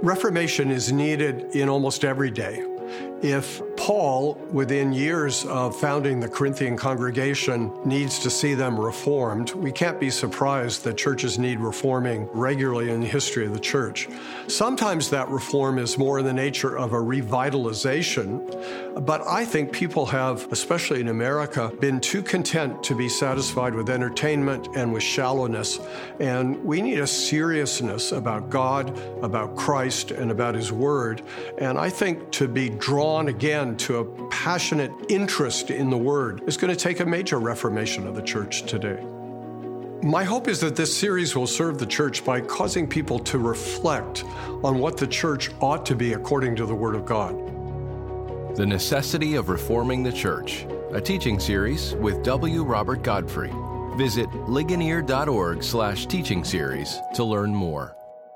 Reformation is needed in almost every day. If Paul, within years of founding the Corinthian congregation, needs to see them reformed, we can't be surprised that churches need reforming regularly in the history of the church. Sometimes that reform is more in the nature of a revitalization, but I think people have, especially in America, been too content to be satisfied with entertainment and with shallowness. And we need a seriousness about God, about Christ, and about His Word. And I think to be drawn again to a passionate interest in the Word is going to take a major reformation of the church today. My hope is that this series will serve the church by causing people to reflect on what the church ought to be according to the Word of God. The Necessity of Reforming the Church, a teaching series with W. Robert Godfrey. Visit ligonier.org/teaching series to learn more.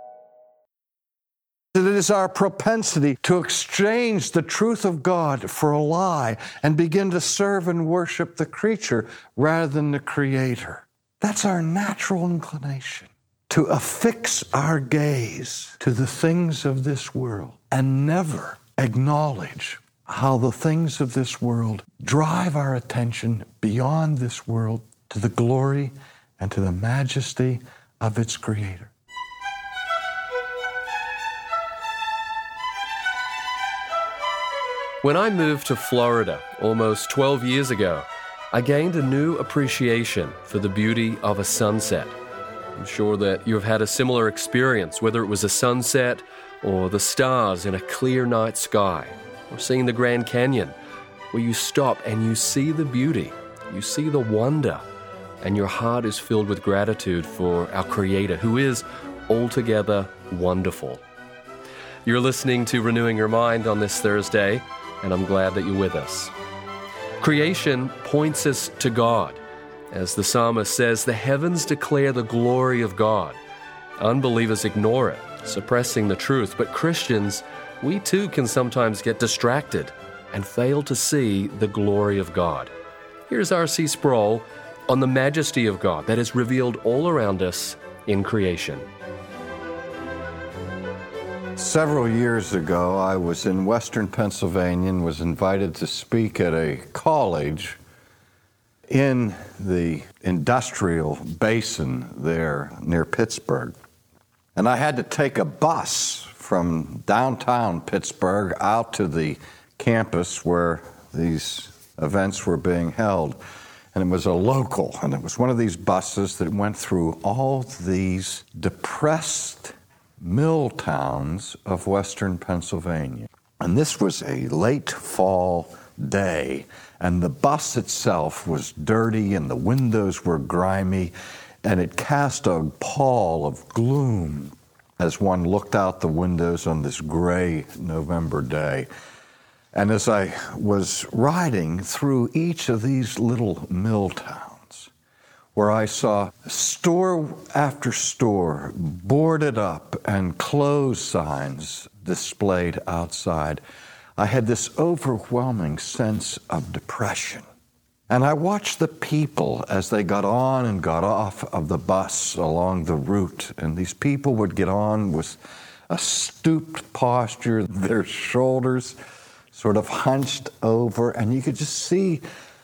It is our propensity to exchange the truth of God for a lie and begin to serve and worship the creature rather than the Creator. That's our natural inclination, to affix our gaze to the things of this world and never acknowledge how the things of this world drive our attention beyond this world to the glory and to the majesty of its Creator. When I moved to Florida almost 12 years ago, I gained a new appreciation for the beauty of a sunset. I'm sure that you've had a similar experience, whether it was a sunset or the stars in a clear night sky, or seeing the Grand Canyon, where you stop and you see the beauty, you see the wonder, and your heart is filled with gratitude for our Creator, who is altogether wonderful. You're listening to Renewing Your Mind on this Thursday, and I'm glad that you're with us. Creation points us to God. As the psalmist says, the heavens declare the glory of God. Unbelievers ignore it, suppressing the truth, but Christians, we too can sometimes get distracted and fail to see the glory of God. Here's R.C. Sproul on the majesty of God that is revealed all around us in creation. Several years ago, I was in Western Pennsylvania and was invited to speak at a college in the industrial basin there near Pittsburgh. And I had to take a bus from downtown Pittsburgh out to the campus where these events were being held. And it was a local, and it was one of these buses that went through all these depressed mill towns of Western Pennsylvania. And this was a late fall day, and the bus itself was dirty and the windows were grimy, and it cast a pall of gloom as one looked out the windows on this gray November day. And as I was riding through each of these little mill towns, where I saw store after store boarded up and closed signs displayed outside, I had this overwhelming sense of depression. And I watched the people as they got on and got off of the bus along the route. And these people would get on with a stooped posture, their shoulders sort of hunched over, and you could just see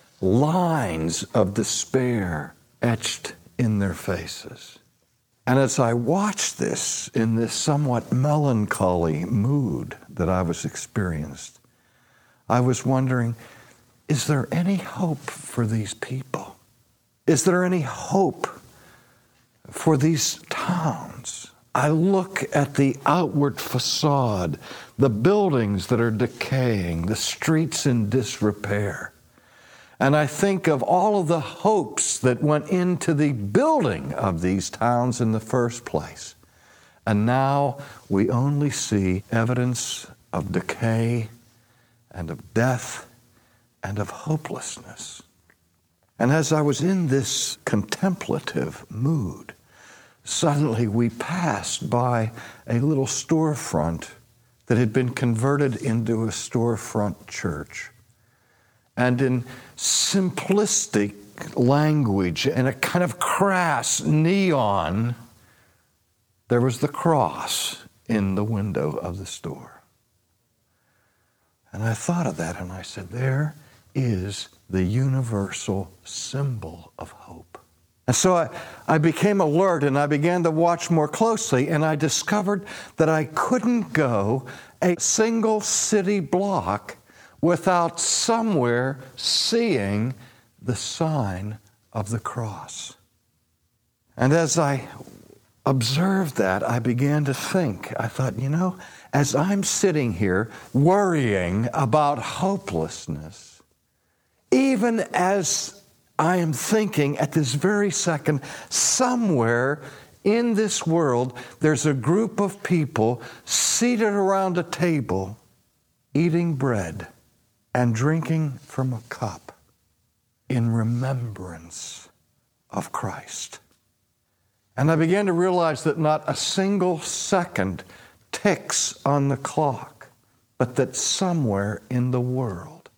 lines of despair etched in their faces. And as I watched this in this somewhat melancholy mood that I was experienced, I was wondering, is there any hope for these people? Is there any hope for these towns? I look at the outward facade, the buildings that are decaying, the streets in disrepair. And I think of all of the hopes that went into the building of these towns in the first place. And now we only see evidence of decay and of death and of hopelessness. And as I was in this contemplative mood, suddenly we passed by a little storefront that had been converted into a storefront church. And in simplistic language and a kind of crass neon, there was the cross in the window of the store. And I thought of that and I said, there is the universal symbol of hope. And so I became alert and I began to watch more closely, and I discovered that I couldn't go a single city block without somewhere seeing the sign of the cross. And as I observed that, I began to think. I thought, as I'm sitting here worrying about hopelessness, even as I am thinking at this very second, somewhere in this world, there's a group of people seated around a table, eating bread and drinking from a cup in remembrance of Christ. And I began to realize that not a single second ticks on the clock, but that somewhere in the world,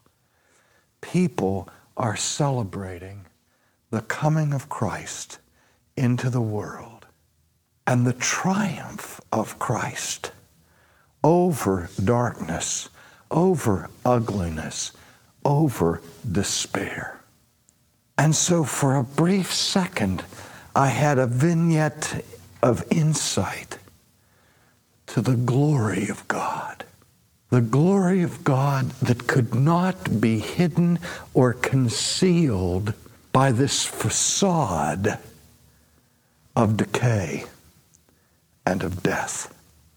people are celebrating the coming of Christ into the world and the triumph of Christ over darkness, over ugliness, over despair. And so for a brief second, I had a vignette of insight to the glory of God. The glory of God that could not be hidden or concealed by this facade of decay and of death.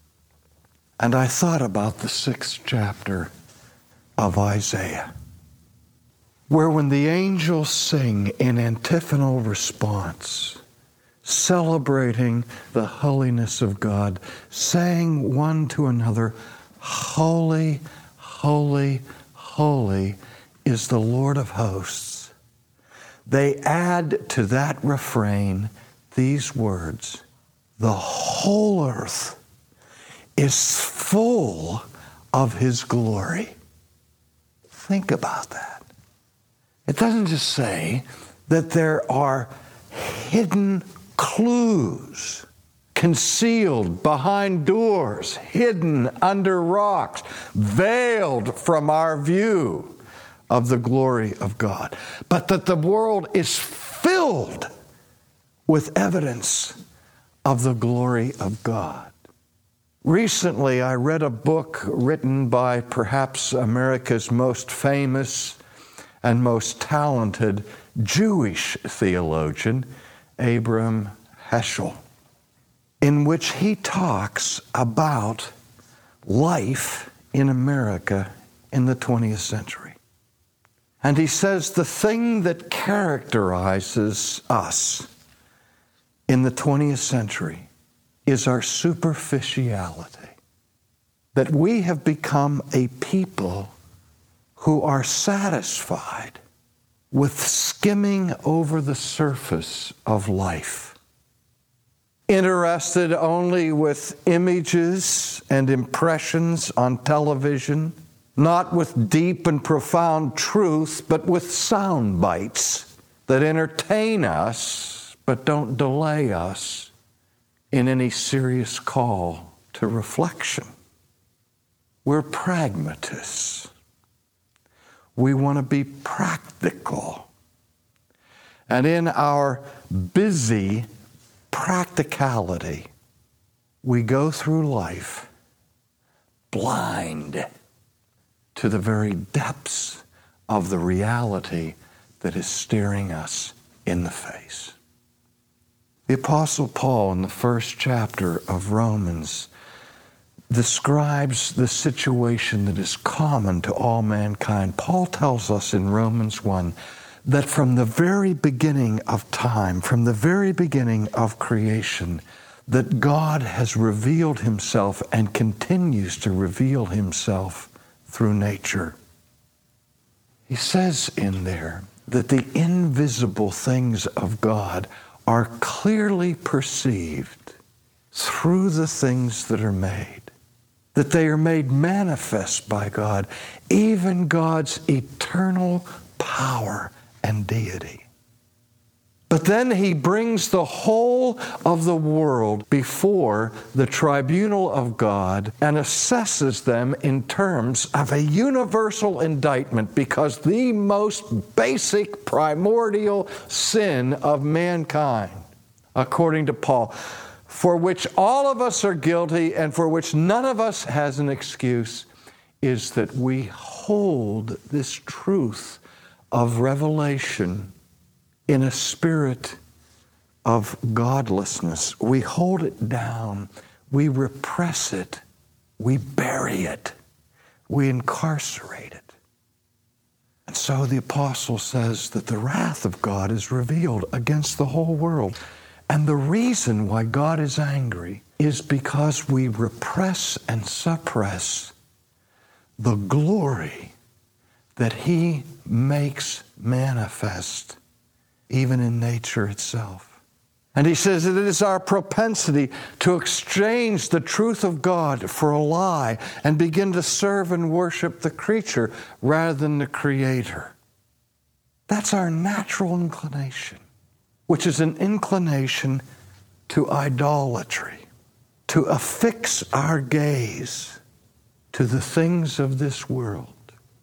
And I thought about the 6th chapter of Isaiah, where when the angels sing in antiphonal response, celebrating the holiness of God, saying one to another, "Holy, holy, holy is the Lord of hosts," they add to that refrain these words, "The whole earth is full of His glory." Think about that. It doesn't just say that there are hidden clues concealed behind doors, hidden under rocks, veiled from our view of the glory of God, but that the world is filled with evidence of the glory of God. Recently, I read a book written by perhaps America's most famous and most talented Jewish theologian, Abraham Heschel, in which he talks about life in America in the 20th century. And he says the thing that characterizes us in the 20th century is our superficiality. That we have become a people who are satisfied with skimming over the surface of life, interested only with images and impressions on television, not with deep and profound truth, but with sound bites that entertain us but don't delay us in any serious call to reflection. We're pragmatists. We want to be practical. And in our busy practicality, we go through life blind to the very depths of the reality that is staring us in the face. The Apostle Paul, in the 1st chapter of Romans, describes the situation that is common to all mankind. Paul tells us in Romans 1 that from the very beginning of time, from the very beginning of creation, that God has revealed Himself and continues to reveal Himself through nature. He says in there that the invisible things of God are clearly perceived through the things that are made, that they are made manifest by God, even God's eternal power and deity. But then he brings the whole of the world before the tribunal of God and assesses them in terms of a universal indictment, because the most basic, primordial sin of mankind, according to Paul, for which all of us are guilty and for which none of us has an excuse, is that we hold this truth of revelation in a spirit of godlessness. We hold it down. We repress it. We bury it. We incarcerate it. And so the apostle says that the wrath of God is revealed against the whole world. And the reason why God is angry is because we repress and suppress the glory that He makes manifest even in nature itself. And he says that it is our propensity to exchange the truth of God for a lie and begin to serve and worship the creature rather than the Creator. That's our natural inclination, which is an inclination to idolatry, to affix our gaze to the things of this world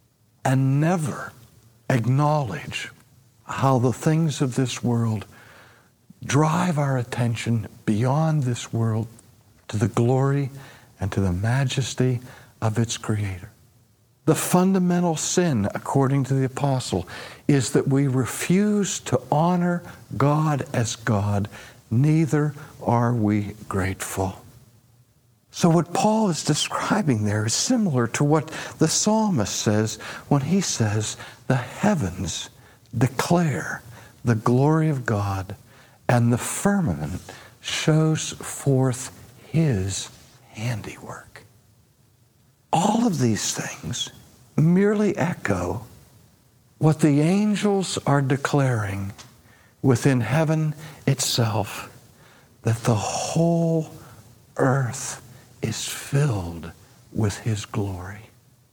and never acknowledge how the things of this world drive our attention beyond this world to the glory and to the majesty of its Creator. The fundamental sin, according to the apostle, is that we refuse to honor God as God, neither are we grateful. So what Paul is describing there is similar to what the psalmist says when he says, the heavens declare the glory of God, and the firmament shows forth His handiwork. All of these things merely echo what the angels are declaring within heaven itself, that the whole earth is filled with His glory.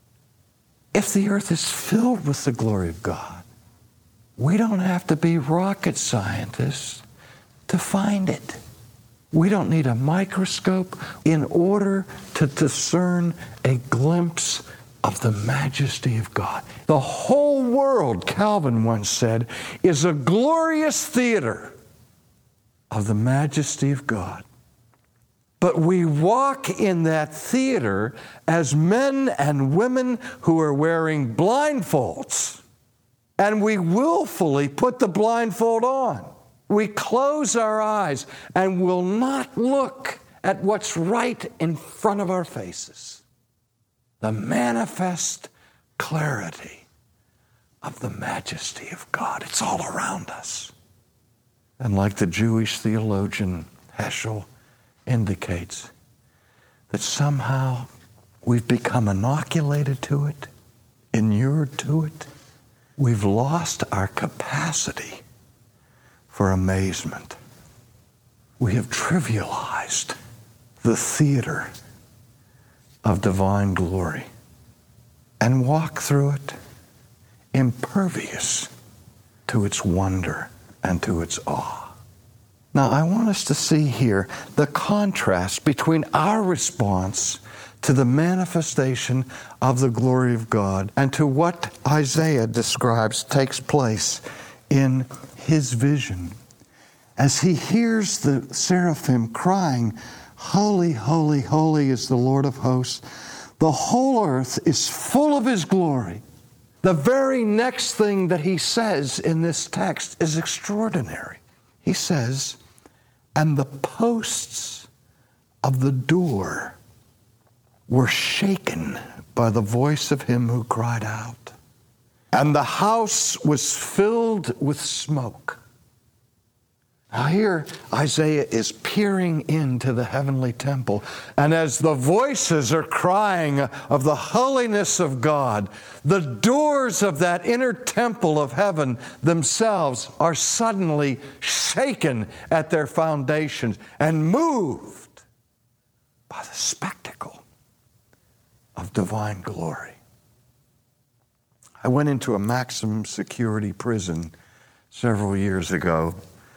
If the earth is filled with the glory of God, we don't have to be rocket scientists to find it. We don't need a microscope in order to discern a glimpse of the majesty of God. The whole world, Calvin once said, is a glorious theater of the majesty of God. But we walk in that theater as men and women who are wearing blindfolds. And we willfully put the blindfold on. We close our eyes and will not look at what's right in front of our faces. The manifest clarity of the majesty of God. It's all around us. And like the Jewish theologian Heschel indicates, that somehow we've become inoculated to it, inured to it. We've lost our capacity for amazement. We have trivialized the theater of divine glory and walk through it impervious to its wonder and to its awe. Now, I want us to see here the contrast between our response to the manifestation of the glory of God and to what Isaiah describes takes place in his vision. As he hears the seraphim crying, "Holy, holy, holy is the Lord of hosts. The whole earth is full of His glory." The very next thing that he says in this text is extraordinary. He says, "And the posts of the door were shaken by the voice of Him who cried out, and the house was filled with smoke." Now here, Isaiah is peering into the heavenly temple, and as the voices are crying of the holiness of God, the doors of that inner temple of heaven themselves are suddenly shaken at their foundations and moved by the spectacle of divine glory. I went into a maximum security prison several years ago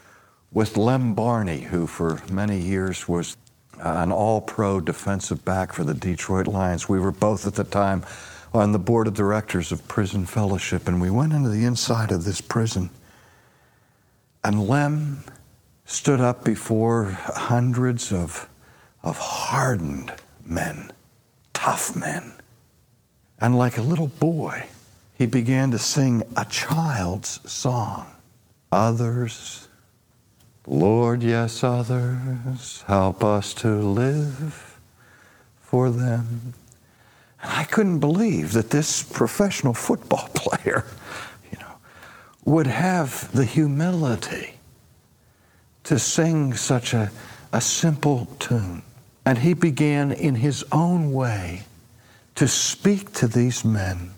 with Lem Barney, who for many years was an all-pro defensive back for the Detroit Lions. We were both at the time on the board of directors of Prison Fellowship, and we went into the inside of this prison. And Lem stood up before hundreds of hardened men, tough men. And like a little boy, he began to sing a child's song. Others, Lord, yes, others, help us to live for them. And I couldn't believe that this professional football player, would have the humility to sing such a simple tune. And he began in his own way to speak to these men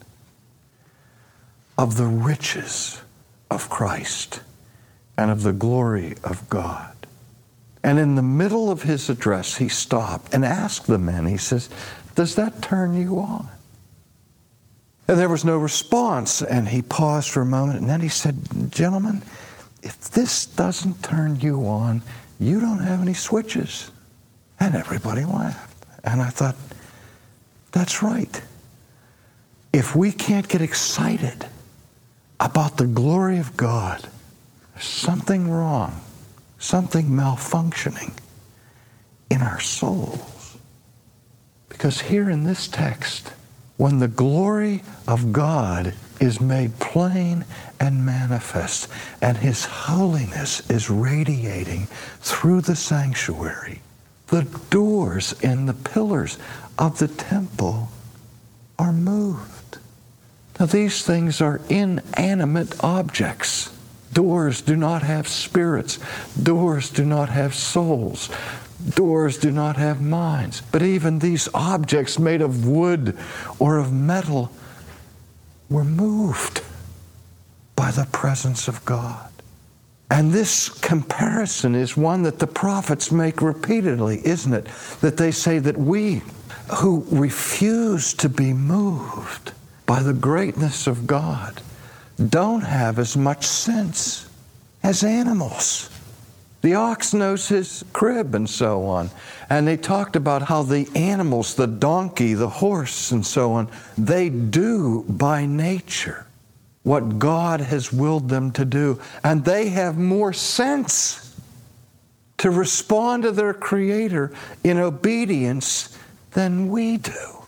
of the riches of Christ and of the glory of God. And in the middle of his address, he stopped and asked the men, he says, does that turn you on? And there was no response, and he paused for a moment, and then he said, gentlemen, if this doesn't turn you on, you don't have any switches. And everybody laughed. And I thought, that's right. If we can't get excited about the glory of God, there's something wrong, something malfunctioning in our souls. Because here in this text, when the glory of God is made plain and manifest, and His holiness is radiating through the sanctuary, the doors and the pillars of the temple are moved. Now, these things are inanimate objects. Doors do not have spirits. Doors do not have souls. Doors do not have minds. But even these objects made of wood or of metal were moved by the presence of God. And this comparison is one that the prophets make repeatedly, isn't it? That they say that we who refuse to be moved by the greatness of God don't have as much sense as animals. The ox knows his crib and so on. And they talked about how the animals, the donkey, the horse and so on, they do by nature what God has willed them to do. And they have more sense to respond to their Creator in obedience than we do.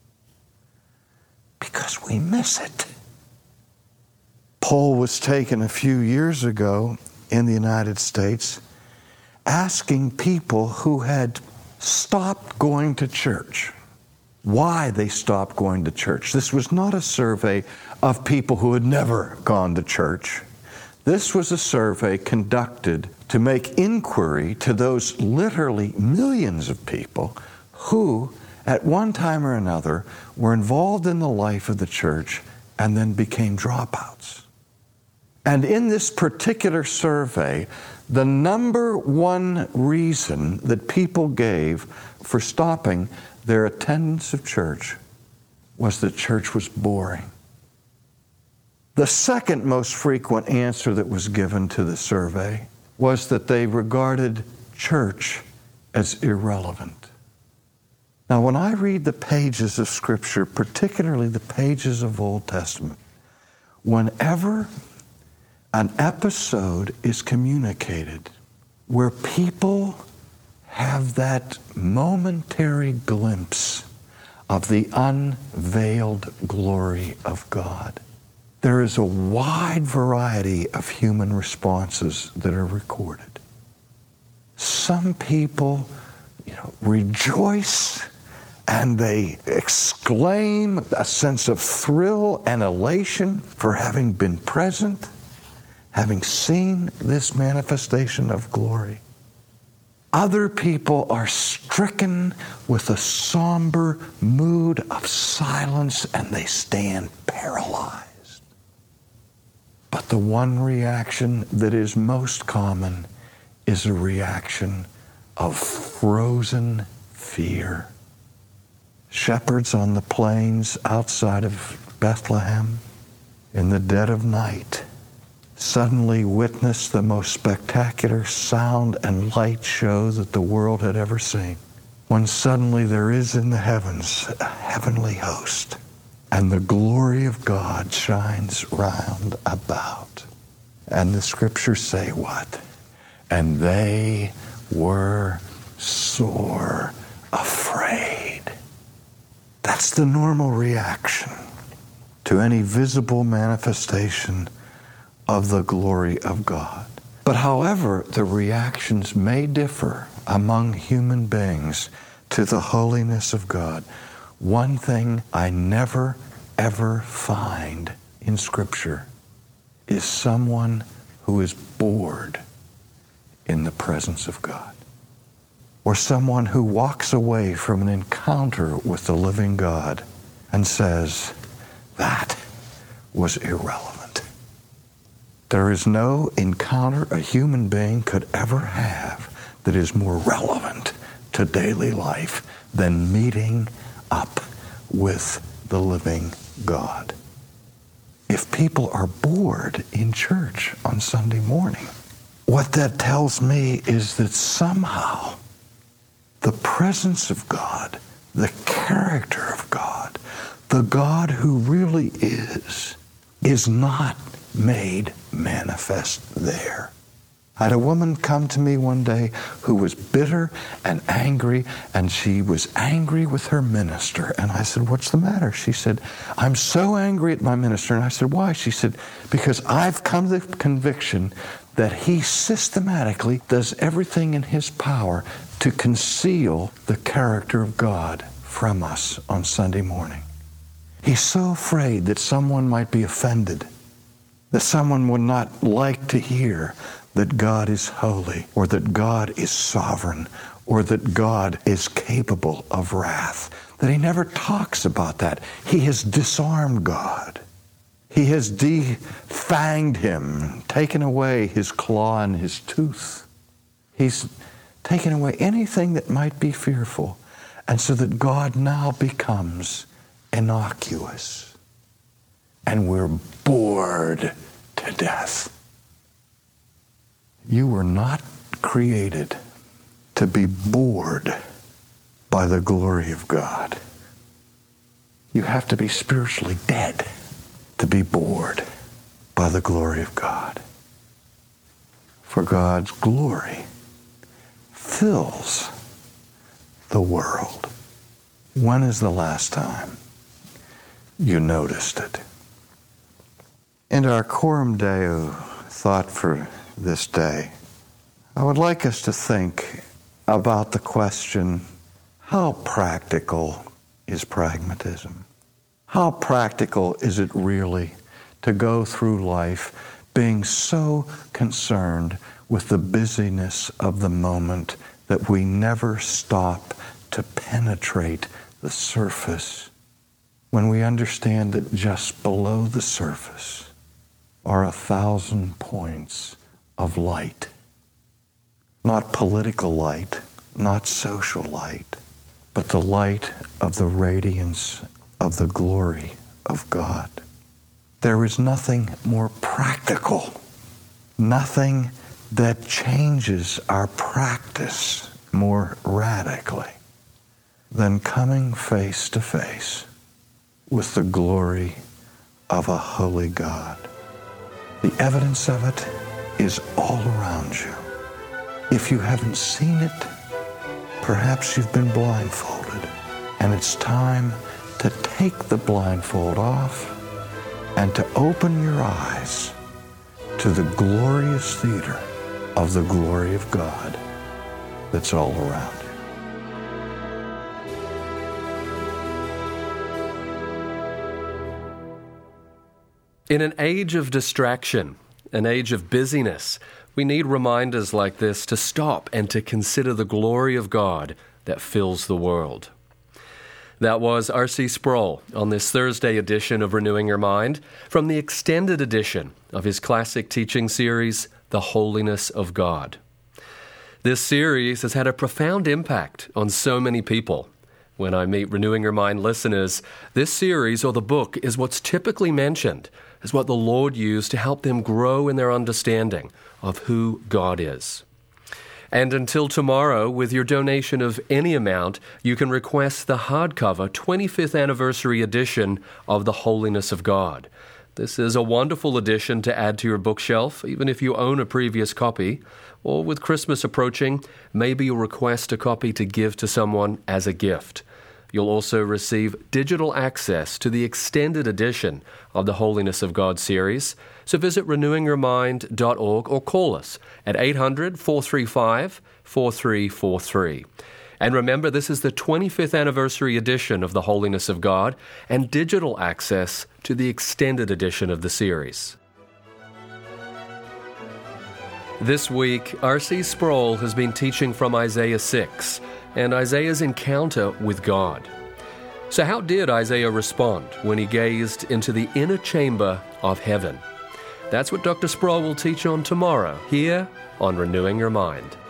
Because we miss it. Poll was taken a few years ago in the United States, asking people who had stopped going to church why they stopped going to church. This was not a survey of people who had never gone to church. This was a survey conducted to make inquiry to those literally millions of people who, at one time or another, were involved in the life of the church and then became dropouts. And in this particular survey, the number one reason that people gave for stopping their attendance of church was that church was boring. The second most frequent answer that was given to the survey was that they regarded church as irrelevant. Now, when I read the pages of Scripture, particularly the pages of Old Testament, whenever an episode is communicated where people have that momentary glimpse of the unveiled glory of God, there is a wide variety of human responses that are recorded. Some people, rejoice and they exclaim a sense of thrill and elation for having been present, having seen this manifestation of glory. Other people are stricken with a somber mood of silence and they stand paralyzed. But the one reaction that is most common is a reaction of frozen fear. Shepherds on the plains outside of Bethlehem in the dead of night suddenly witness the most spectacular sound and light show that the world had ever seen. When suddenly there is in the heavens a heavenly host, and the glory of God shines round about. And the scriptures say what? And they were sore afraid. That's the normal reaction to any visible manifestation of the glory of God. But however, the reactions may differ among human beings to the holiness of God. One thing I never, ever find in Scripture is someone who is bored in the presence of God, or someone who walks away from an encounter with the living God and says, that was irrelevant. There is no encounter a human being could ever have that is more relevant to daily life than meeting up with the living God. If people are bored in church on Sunday morning, what that tells me is that somehow the presence of God, the character of God, the God who really is not made manifest there. I had a woman come to me one day who was bitter and angry, and she was angry with her minister. And I said, what's the matter? She said, I'm so angry at my minister. And I said, why? She said, because I've come to the conviction that he systematically does everything in his power to conceal the character of God from us on Sunday morning. He's so afraid that someone might be offended, that someone would not like to hear that God is holy, or that God is sovereign, or that God is capable of wrath, that he never talks about that. He has disarmed God. He has defanged him, taken away his claw and his tooth. He's taken away anything that might be fearful, and so that God now becomes innocuous, and we're bored to death. You were not created to be bored by the glory of God. You have to be spiritually dead to be bored by the glory of God. For God's glory fills the world. When is the last time you noticed it? In our Coram Deo thought for this day, I would like us to think about the question, how practical is pragmatism? How practical is it really to go through life being so concerned with the busyness of the moment that we never stop to penetrate the surface, when we understand that just below the surface are 1,000 points of light? Not political light, not social light, but the light of the radiance of the glory of God. There is nothing more practical, nothing that changes our practice more radically than coming face to face with the glory of a holy God. The evidence of it is all around you. If you haven't seen it, perhaps you've been blindfolded, and it's time to take the blindfold off and to open your eyes to the glorious theater of the glory of God that's all around you. In an age of distraction, an age of busyness, we need reminders like this to stop and to consider the glory of God that fills the world. That was R.C. Sproul on this Thursday edition of Renewing Your Mind from the extended edition of his classic teaching series, The Holiness of God. This series has had a profound impact on so many people. When I meet Renewing Your Mind listeners, this series or the book is what's typically mentioned is what the Lord used to help them grow in their understanding of who God is. And until tomorrow, with your donation of any amount, you can request the hardcover 25th anniversary edition of The Holiness of God. This is a wonderful edition to add to your bookshelf, even if you own a previous copy. Or with Christmas approaching, maybe you'll request a copy to give to someone as a gift. You'll also receive digital access to the extended edition of the Holiness of God series. So visit renewingyourmind.org or call us at 800-435-4343. And remember, this is the 25th anniversary edition of the Holiness of God and digital access to the extended edition of the series. This week, R.C. Sproul has been teaching from Isaiah 6 and Isaiah's encounter with God. So how did Isaiah respond when he gazed into the inner chamber of heaven? That's what Dr. Sproul will teach on tomorrow here on Renewing Your Mind.